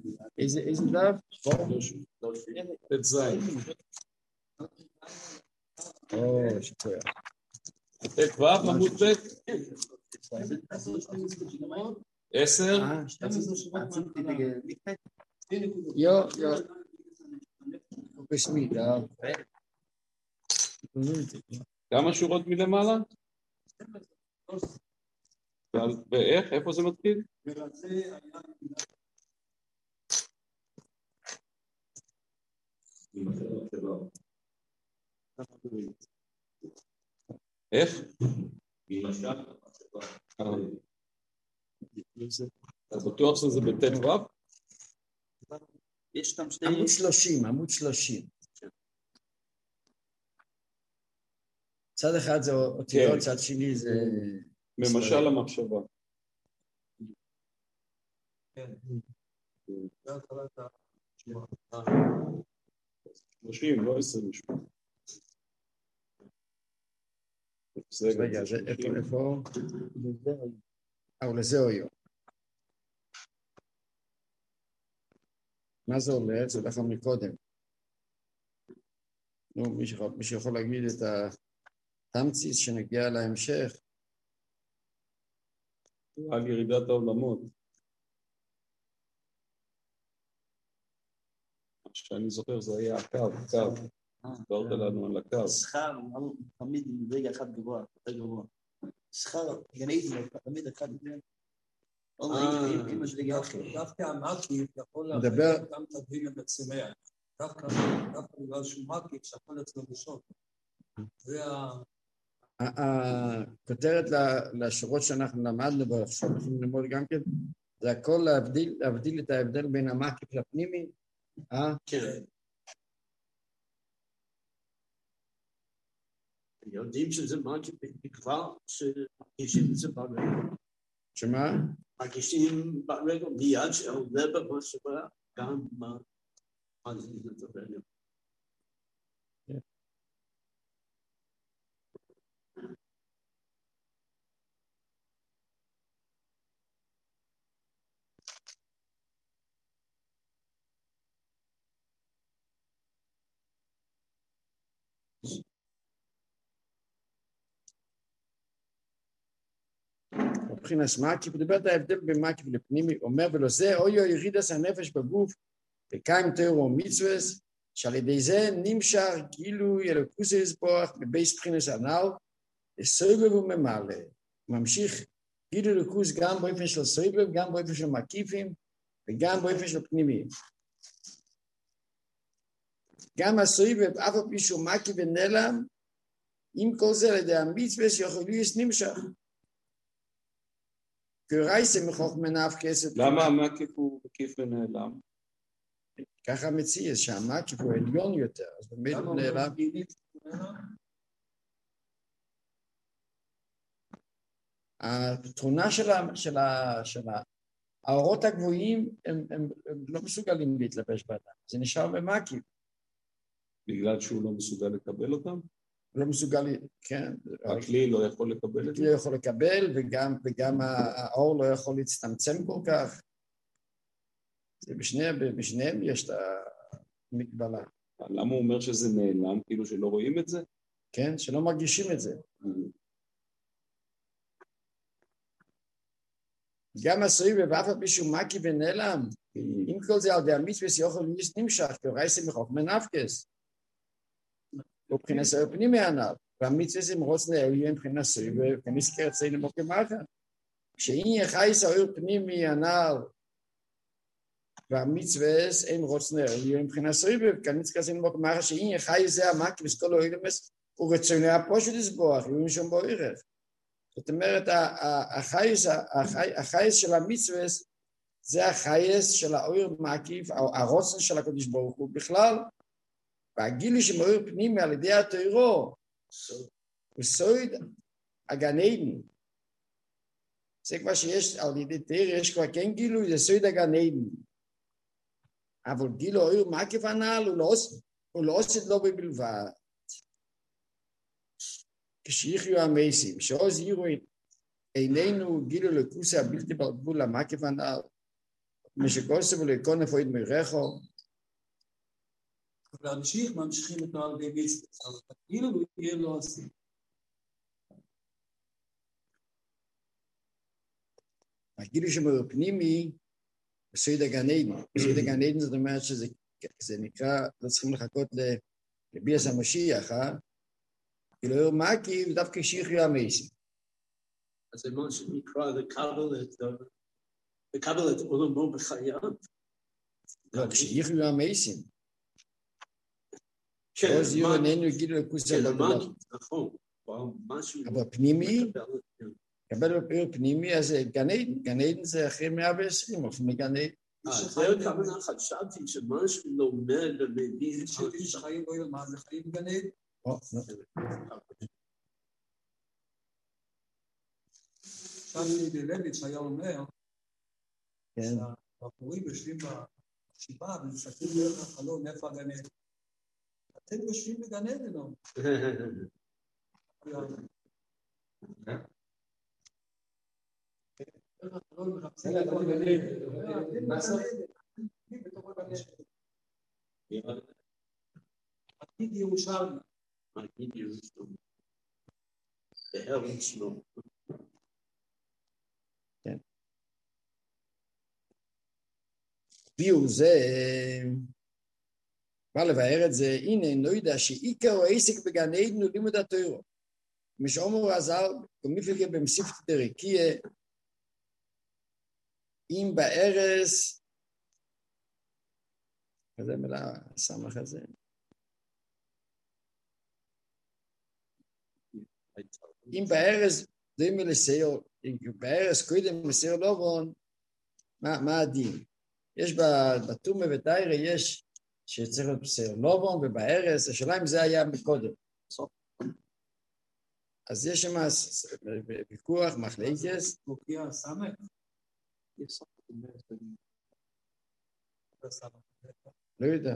איזה דף? ט"ז. שטויה. ט"ו עמוד ב' 10. יו. בשמי, כמה שורות מלמעלה? ואיך? איפה זה מתחיל? איך? אתה בטוח שזה בט"ו? יש שם עמוד 30. צד אחד זה אותיות, צד שני זה... ממשל המחשבה. כן. 30, לא 28. רגע, איפה? לזהו יום. מה זה אומר? זה לך מקודם. מי שיכול להגיד את התמציס שנגיע להמשך. על ירידת העולמות. שאני זוכר זה היה הקו. דיברת לנו על הקו. שכר, תמיד עם רגע אחד גבוה, יותר גבוה. שכר, גנאיזם, תמיד אחד גבוה. אמא שלי דווקא המקיף יכול לדבר גם תביא למצמח. דווקא בגלל שהוא מקיף שכל אצלו בשוק. זה הכותרת לשורות שאנחנו למדנו ועכשיו אנחנו ללמוד גם כן, זה הכל להבדיל את ההבדל בין המקיף לפנימי. כן. יודעים שזה מקיף כבר שמרגישים את זה ברגע. שמה? מרגישים ברגע מיד שעולה במחשבה גם מה זה לדבר. מבחינת מקיף, מדבר את ההבדל בין מקיף לפנימי, אומר ולא זה, אוי ירידת הנפש בגוף, וקיים תורה ומצוות, שעל ידי זה נמשך גילוי אלוקות יתברך בבייס בחינס הנ"ל, סובב וממלא, ממשיך גילוי אלוקות גם באופן של סובב, גם באופן של מקיפים, וגם באופן של פנימיים. גם הסובב, אף על פי שהוא מקיף ונעלם, עם כל זה על ידי המצוות יכול להיות נמשך. כרייסה מחוכמה נפקסת. למה המקיף הוא מקיף ונעלם? ככה מציע שהמקיף הוא עליון יותר, אז באמת הוא נעלם. התכונה של האורות הגבוהים הם לא מסוגלים להתלבש באדם, זה נשאר במקיף. בגלל שהוא לא מסוגל לקבל אותם? לא מסוגל, כן. הכלי לא יכול לקבל את זה? הכלי לא יכול לקבל, וגם האור לא יכול להצטמצם כל כך. בשניהם יש את המגבלה. למה הוא אומר שזה נעלם, כאילו שלא רואים את זה? כן, שלא מרגישים את זה. גם הסובב, ואף על פי שהוא מקיף ונעלם, עם כל זה על ידי המצוות יכול להיות נמשך, כרייסה מחוכמה נפקס. ובחינת סובב פנימי הנ"ל, והמצוות הם רוצים לעליון מבחינת סובב, ונזכר אצלנו מוקמחה. כשאין יחייס האור פנימי הנ"ל, והמצוות הם רוצים לעליון מבחינת סובב, כנזכר אצלנו מוקמחה, שאין יחייס זה המקיף, כל האילומס, הוא רצוני הפושט יתברך, יהיו שם בו ערך. זאת אומרת, החייס של המצוות, זה החייס של האור מקיף, הרוצן של הקדוש ברוך הוא בכלל, והגילוי שמאור פנימי על ידי התורה, הוא סוד הגן עדן. זה כבר שיש על ידי תורה, יש כבר כן גילוי, זה סוד הגן עדן. אבל גילוי האור מקיף הנ"ל, הוא לא עושה לו בלבד. כשיחיו המסים, שעוז יראו עינינו גילו לקוסה הבלתי בגבול המקיף הנ"ל, משקוסם ולקון נפויד מרחו. להמשיך, ממשיכים את נועל די מצווה, אבל כאילו יהיה לא עושים. הגילו שמור פנימי, בסויד הגן עדן. בסויד הגן עדן זאת אומרת שזה נקרא, לא צריכים לחכות לביאס המשיח, כאילו אור מקיף דווקא שיחי המייסים. אז זה מה שנקרא לקבל את עולמו בחייו. לא, כשיחיו המייסים. כן, אז יהיו עינינו יגידו לכוסה בגלות. נכון. אבל פנימי, קבל אור פנימי, אז גן עדן. גן עדן זה אחרי 120, אופן מגן עדן. זה כמובן חשבתי שמשהו לומד ומבין. איש חיים בו, מה זה חיים בגן עדן? עכשיו לויץ' היה אומר, שהבחורים יושבים בשבעה ומסתכלים דרך החלון, איפה הגן עדן? אתם יושבים בגן עדן, לא? דרך החלון מחפשים איפה הגן עדן. עתיד ירושלמי. עתיד ירושלמי. בהרץ שלו. כן. ביור זה, בא לבאר את זה, הנה, נוידע שעיקר או עסק בגן עדן הוא לימוד התורה. משאומר הזל, כמפלגה במסיפת דרקיה, אם בארץ, כזה מילה סמך הזה. אם בארץ, דומה לסייר, אם בארץ קודם לסייר לובון, מה הדין? יש בתומה ותיירה, יש שצריך להיות בסייר לובון, ובארץ, השאלה אם זה היה מקודם. אז יש שם ויכוח, מחלקת. מוקיע סמך. לא יודע.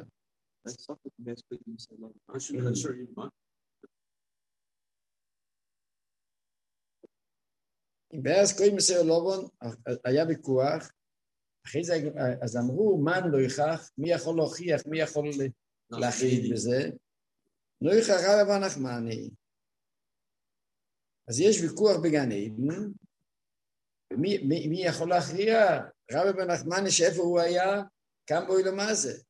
אם בארץ קודם לסייר לובון, היה ויכוח, אחרי זה אז אמרו, מן לא יכח, מי יכול להוכיח, מי יכול להחליט בזה? לא יכח רב נחמני. אז יש ויכוח בגן עדן, ומי יכול להכריע? רב נחמני שאיפה הוא היה, כמה בו מה זה?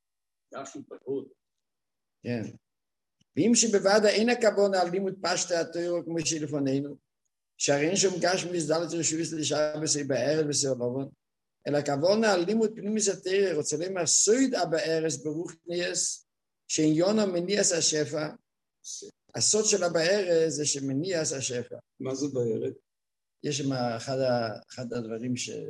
כן. ואם שבוועדה אין הכוונה על לימוד פשטי התורה כמו שלפנינו, שהרי אין שום גש מסדלת רשויס לשעה בסי בארץ בסי עולבון, אלא הכוונה על לימוד פנימיס התורה, רוצה לומר סויד בארץ ברוך ניאס, שעניון מניאס השפע, הסוד שלה בארץ זה שמניאס השפע. מה זה בארץ? יש שם אחד הדברים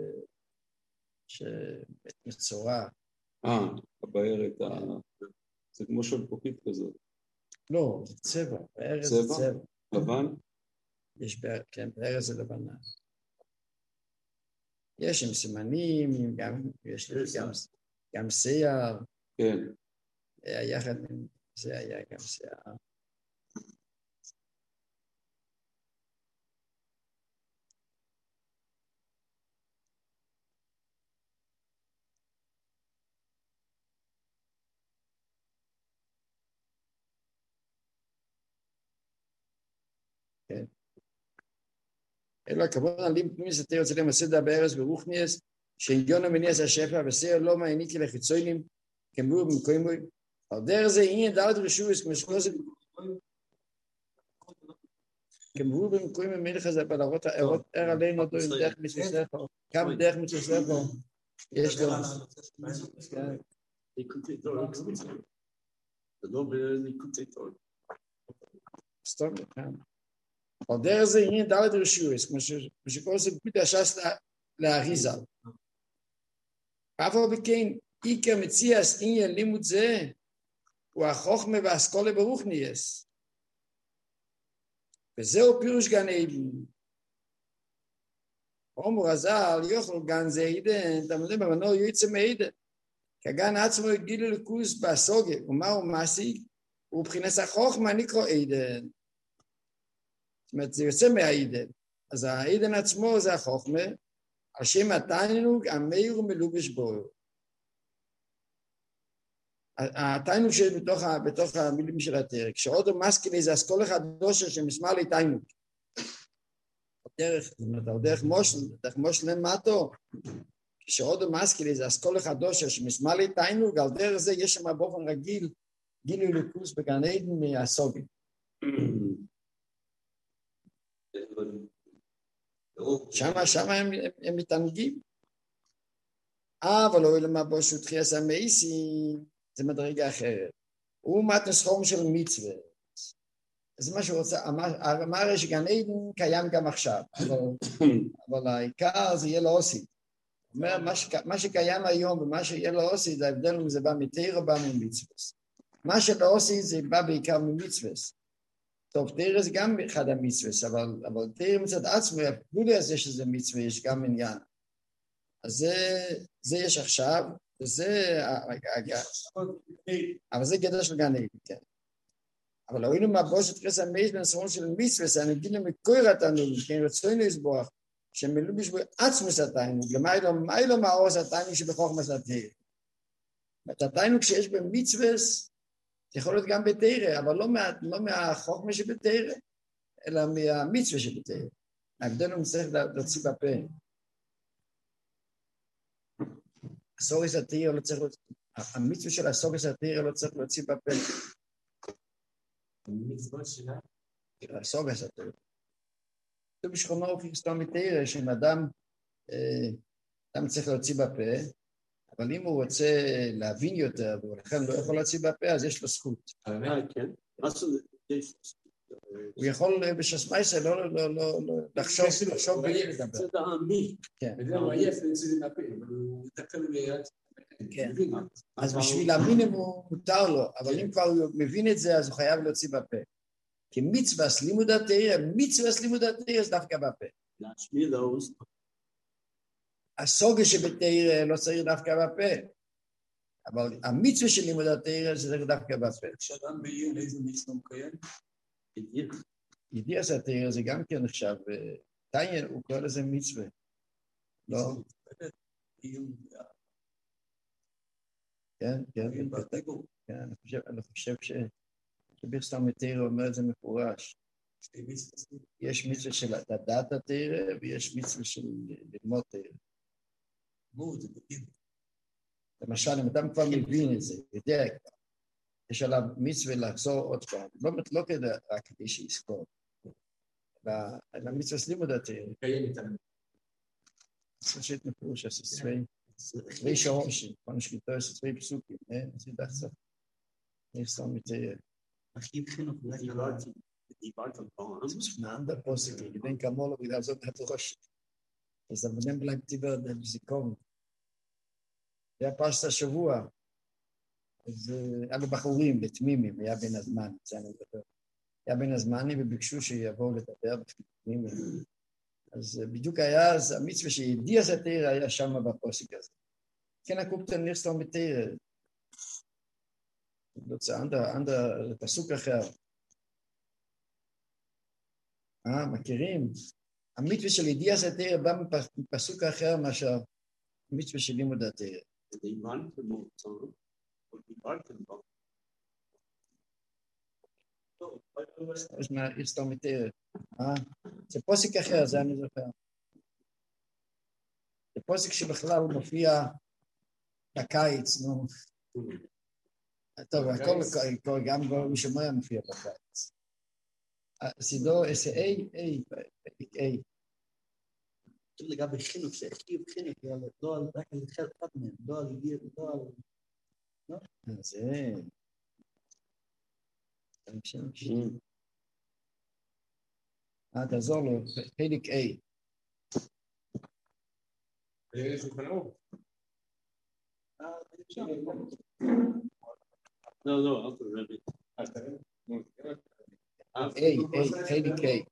שמצורע. בארץ, זה כמו שלפוחית כזאת. לא, זה צבע, בארץ זה צבע. לבן? יש, כן, בארץ זה לבנה. יש עם סימנים, יש גם שיער. כן. יחד עם זה היה גם שיער. כן. אלא הכבוד על לימוד פנימיס התורה רוצה למסד בארץ ברוך ניאס, שעניון מניאס השפע וסייר לא מעניקי לחיצונים, כמבור במקוימוי. על דרך זה עניין דלת רשויס, כמו שכוסף, כמבור במקוימוי מלך הזה, בלהרות הערות ער עלינו אותו עם דרך מצוספו, כמה דרך מצוספו, יש לו. ליקוטי תורה. זה לא בליקוטי תורה. סתום לכאן. על דרך זה עניין דלת רשויס, כמו שכוסף פיתה שס להריזה. אף על כן, עיקר מציאס עניין לימוד זה, הוא החוכמה והאסכולה ברוך ניאס. וזהו פירוש גן עדן. אומר הזל, יוכל גן זה עדן, תמודים במנור יוצא מעדן. כגן עצמו יגילו לכוס בסוגה, ומה הוא מעסיק? הוא מבחינת החוכמה נקרא עדן. זאת אומרת, זה יוצא מהעדן. אז העדן עצמו זה החוכמה, השם התענוג, המאיר ומלובש בו. התענוג שבתוך המילים של התרא, כשעוד מסקילי זה אסכול החדושה שמסמל לי תענוג. דרך מושל למטו, כשעוד מסקילי זה אסכול החדושה שמסמל לי תענוג, על דרך זה יש שם באופן רגיל גילוי ליכוז בגן עדן מהסוגים. שם הם מתענגים. אבל לא למה בו שותחייס המייסי, זה מדרגה אחרת. הוא מתנס חום של מצווה. זה מה שהוא רוצה, אמר שגן עדן קיים גם עכשיו, אבל העיקר זה יהיה לו עושי. אומר, מה שקיים היום ומה שיהיה לו עושי, זה ההבדל אם זה בא מתיר או בא ממצווה. מה שלא עושי זה בא בעיקר ממצווה. טוב, תראה זה גם אחד המצווה, אבל תראה מצד עצמו, הפלולי הזה שזה מצווה, יש גם עניין. אז זה יש עכשיו, וזה, אבל זה גדר של גן עדן, כן. אבל ראינו מהבושת חס המייס בנסרון של מצווה, אני אגיד להם מקור התענוג, כן, רצוינו לסבוח, שמלובש בו עצמוס התענוג, מה לא מעוז התענוג שבחוכמס התיר. התענוג שיש במצווה, זה יכול להיות גם בתרא, אבל לא מהחוכמה שבתרא, אלא מהמצווה שבתרא. ההבדל הוא צריך להוציא בפה. הסוגס התרא לא צריך, המצווה של הסוגס התרא לא צריך להוציא בפה. הסוגס התרא. זה בשכונו הוא סתם מתרא, שאם אדם צריך להוציא בפה, אבל אם הוא רוצה להבין יותר, ולכן לא יכול להוציא בפה, אז יש לו זכות. כן. הוא יכול בשסמייסה לא לחשוב בלי לדבר. זה דעמי. כן. וזה הוא עייף להוציא את הפה, אבל הוא יתקל ליד. כן. אז בשביל המינימום מותר לו, אבל אם כבר הוא מבין את זה, אז הוא חייב להוציא בפה. כי מצווה לימוד התרא, זה דווקא בפה. להשמיע לאוזן. הסוגה שבתרא לא צריך דווקא בפה, אבל המצווה של לימוד התרא זה צריך דווקא בפה. כשאדם בעיר, איזה מצווה הוא קיים? ידיעס התרא זה גם כן נחשב, תניא הוא קורא לזה מצווה. לא? כן. אני חושב שבכסתם התרא אומר את זה מפורש. יש מצווה של לדעת התרא ויש מצווה של ללמוד תרא. למשל, אם אדם כבר מבין את זה, יודע כבר, יש עליו מצווה לחזור עוד פעם, לא כדי רק כדי שיזכור, אלא מצווה לימוד התרא. זה שאת מפורש, זה צווי שורשים, כל שקיטו, זה צווי פסוקים, זה דחצה. איך סתם מתרא. הכי חינוך, זה משמען בפוסק, גדין כמולו, בגלל זאת התרוש. אז הבנים בלהם טיבר בזיכרון. זה היה פרשת השבוע, אז היו בחורים, בתמימים, היה בין הזמן, היה בין הזמנים וביקשו שיבואו לדבר בתמימים. אז בדיוק היה, אז המצווה שידיע זה תרא היה שם בפוסק הזה. כן, הקופטן נירסטון בתרא. זה פסוק אחר. מכירים? המצווה של ידיע זה תרא בא מפסוק אחר מאשר המצווה של לימוד התרא. אז מה, יסתום מתרא. זה פוסק אחר, זה אני זוכר. זה פוסק שבכלל הוא מופיע בקיץ, נו. טוב, הכל גם מי שמויה מופיע בקיץ. סידור, איי. לגבי חינוך, שהחייב חינוך, לא רק על אחד מהם, לא על ידיר, לא על... זה... תעזור לו, חלק A. לא, אל תראה. חלק A.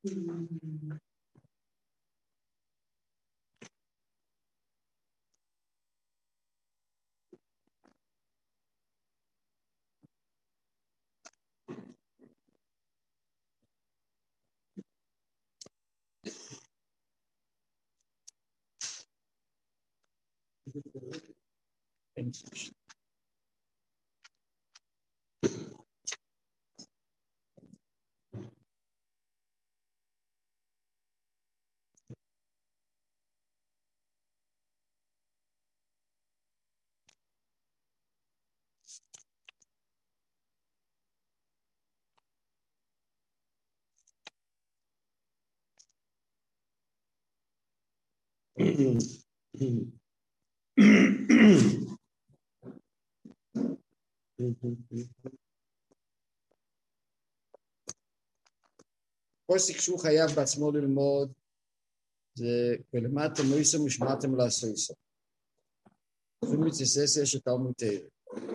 פוסק שהוא חייב בעצמו ללמוד זה ולמדתם מויסם ושמעתם לעשויסם. זו מצססיה של תלמוד תורה.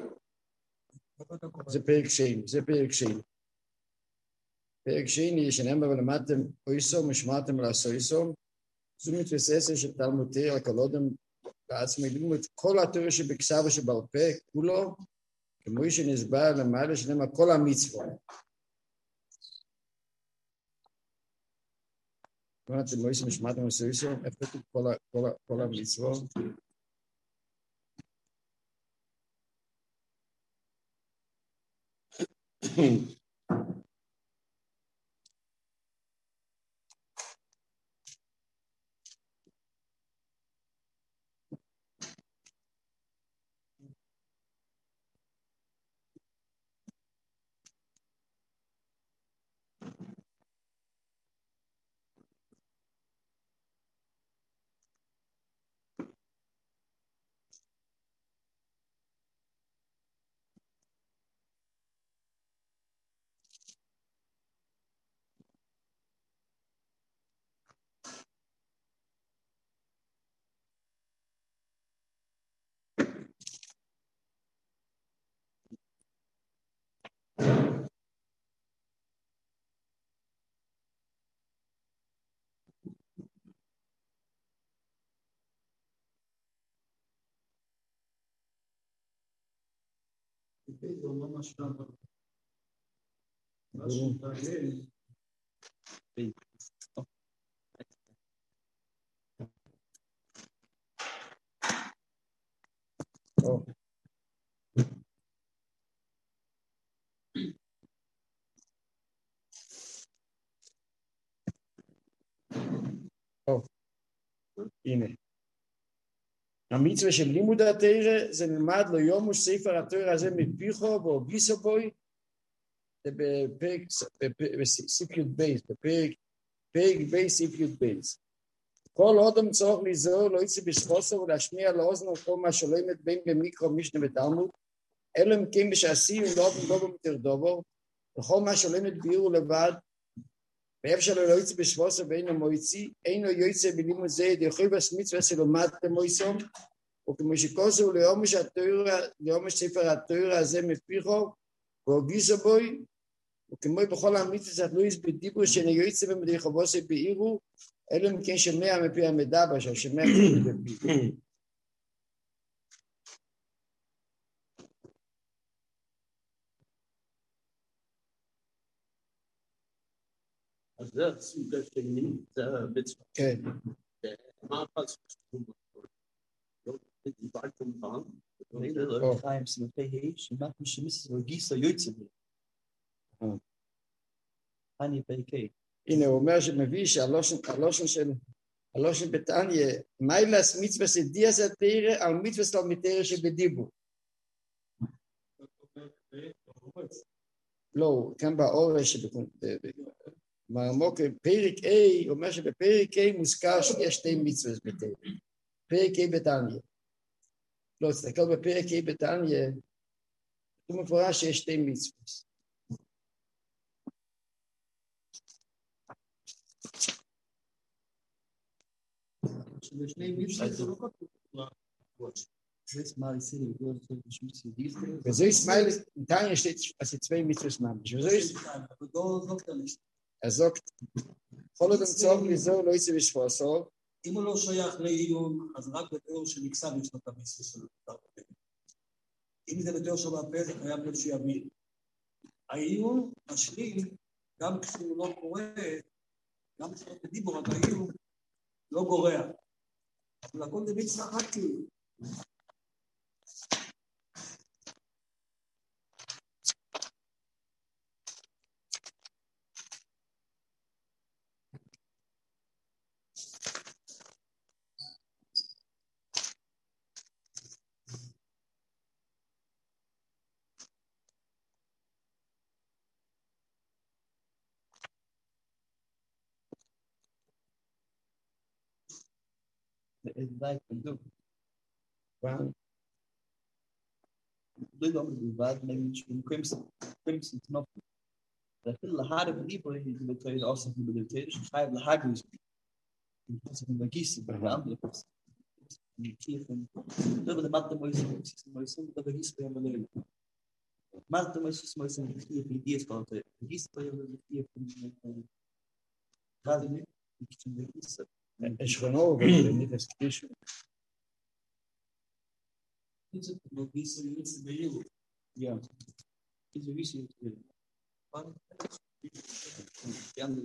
זה פרק שני. פרק שני שנאמר ולמדתם מויסם ושמעתם לעשויסם. זו מצססיה של תלמוד תורה, הקלודם בעצמי ללמוד כל התורה שבכתב ושבעל פה, כולו, כמו שנסבר למעלה שנאמר כל המצוות. אתם מויסם ושמעתם לעשויסם, איפה כתוב כל המצוות? הנה. המצווה של לימוד התורה זה נלמד לו יום ספר התורה הזה מפיחו והוגיסו בוי, זה בפרק ספר בייס, בפרק בייס ספר בייס. כל אדם צורך להיזהר לא יצא בשחוסו ולהשמיע לאוזנו כל מה שלומד בין במיקרו משנה ותלמוד, אלא אם כן בשעשי ולא במתרדובו, וכל מה שלומד ביור לבד, ואיפה שלא יצא בשחוסו ואינו מויצי, אינו יוצא בלימוד זה, דחוי בסמצווה שלומדתם מויסום, וכמו שכוסו ליומש ספר התורה הזה מפיחו, והוגיסו בוי, וכמו בכל המצווה התלויס בדיבור שנגויצה במדרחובוסי בעירו, אלא אם כן שמע מפי המדבר, שהשמע מפי. אז זה הסוג השני, זה המצווה. כן. מה הפסוק? דיברתם פעם? חיים סמכי שמעתם שמיסס וגיסה יוצא בו. אני פרקי. הנה, הוא אומר שמביא שהלושן בתניא, מיילס מצווה סדיאס התורה על מצווה סלמיתרה שבדיבור. לא, כאן באורש מרמוק פרק A, הוא אומר שבפרק A מוזכר שיש שתי מצוות בתורה. פרק A בתניא. לא, תסתכל בפרק A בתניא, הוא מפורש שיש שתי מצוות. וזה ישמעאל, תניא שתי צווי מצוות ממש. אז זוגת, כל עוד המצוא לזהו לא יצא בשפוסו, אם הוא לא שייך לעיון, אז רק בתיאור של מקסם יש לו את המיסו שלו. אם זה בתיאור של הפה, זה חייב להיות שיבין. העיון משלים, גם כשהוא לא קורא, גם כשהוא בדיבור, אבל העיון לא גורע. אבל הכל זה מצווה אחת כאילו. איזה בית כזו. אבל לא יודע מה בלבד, נגיד קרימסון טנופי. ואפילו להר בליבור, זה בתויר אוסף ובדלתיר, שחייב להגריס. זה מגיס, ואנדרה פס. כיפן. לא יודע, מלטה מויסים, אתה בגיס ביום הלילה. מלטה מויסים, כיפן, דיאס פלטה. בגיס ביום כיפן. גז, כיפן בגיס. שכנו, ולניתס קרישו. זה מגיס ויוצא בעיון. Ja. Diese Wiese die andere.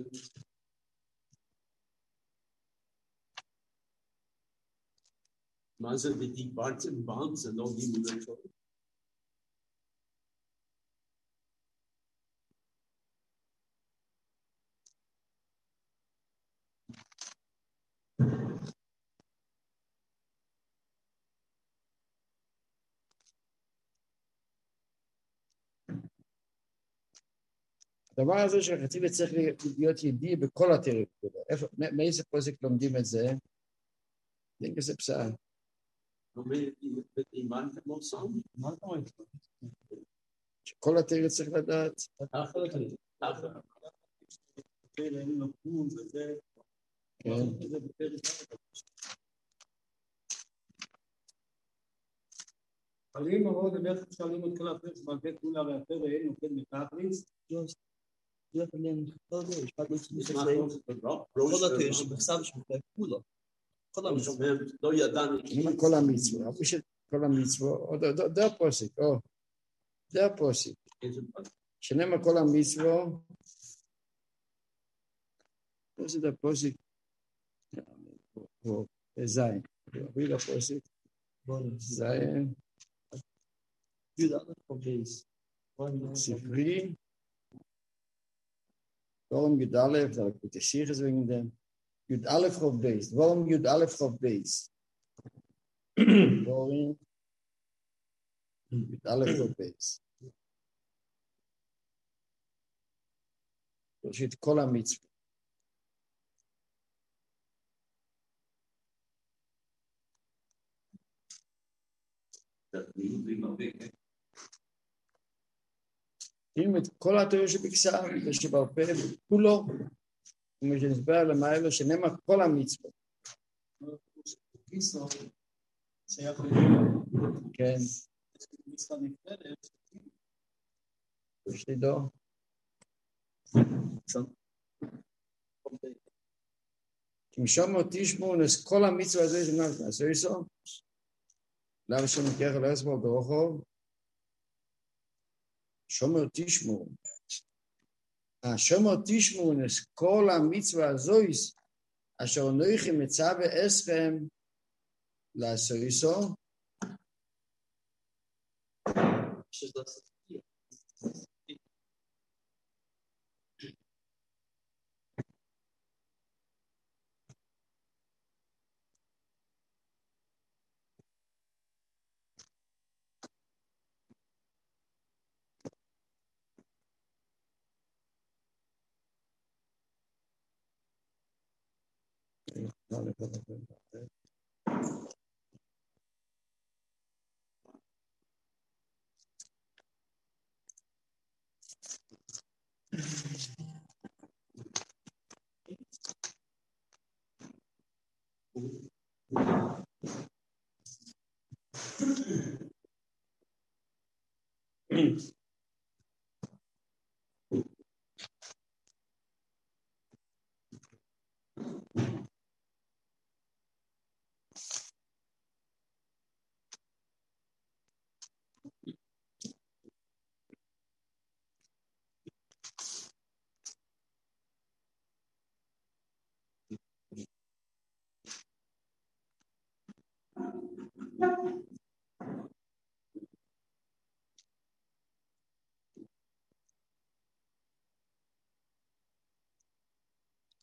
מה זה ודיברתם בם? זה לא לימודי תורה. הדבר הזה שחציב צריך להיות ידיע בכל התיאוריות. מאיזה פוסק לומדים את זה? אין כזה פסעה. שכל התיאוריות צריך לדעת. כן. אבל אם הרוב בדרך כלל שואלים את כל הפרק שבעל פה כולה והפר ואין נותן מתאפריס, לא יכולים כל זה, יש פעד כל התיר שבכסב שבכלל כולו. לא ידענו. כל המצווה, כל המצווה, זה הפוסק, זה הפוסק. שנאמר כל המצווה, זה הפוסק, זין, אביל הפוסק, זין, ספרי, warum Jud Aleph, da gibt es Siches wegen dem. Jud Aleph auf Beis. Warum Jud Aleph auf Beis? Warum Jud Aleph auf Beis? Das steht Kol HaMitzvah. אם את כל התיאוריה שבקסם, ושבעל פה כולו, כמו שנסבר למעלה, שנאמר כל המצוות. שייך לעיון. כן. מצווה נפרדת. שתדעו. תמשום תשמעו נס כל המצווה הזה שנעשו איסו. למה שמכך לא יסבור ברוחו? שומר תשמעו. שומר תשמעו נס כל המצווה הזויס, אשר נויכי מצווה אסכם לעשו איסו.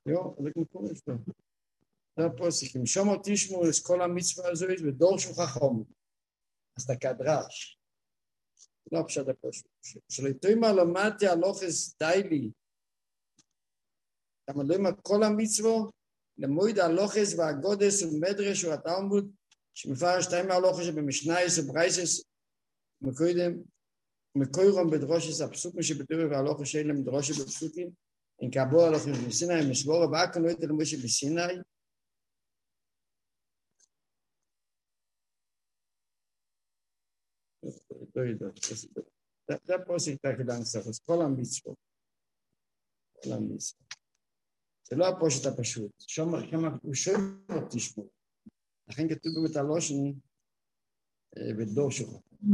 זה כמו יש לו. זה הפוסק, אם שומר תשמעו את כל המצווה הזו ודור שהוא חכם. אז אתה כדרש. לא פשט הפשוט. שלתוימה למדתי הלוכס דיילי. אתה מדברים על כל המצווה, למועד הלוכס והגודס ומדרש והתלמוד, שמפרש שתיים מהלוכס שבמשנייס וברייסס, מקוירום בדרושס הפסוקים שבתורה והלוכס שאין להם דרושס בפסוקים, אם קבוע הלוכס בסיני, מסבור הבאה לא יותר למשה בסיני, זה הפוסק תקדם ספוס, כל המצוות. זה לא הפושט הפשוט, שומר תשמעו. לכן כתוב באמת הלושן ודור שלך.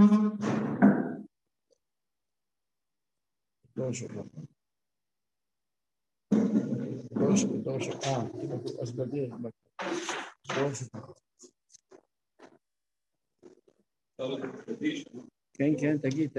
דור שלך. אז בדרך, דור שלך. כן, תגיד.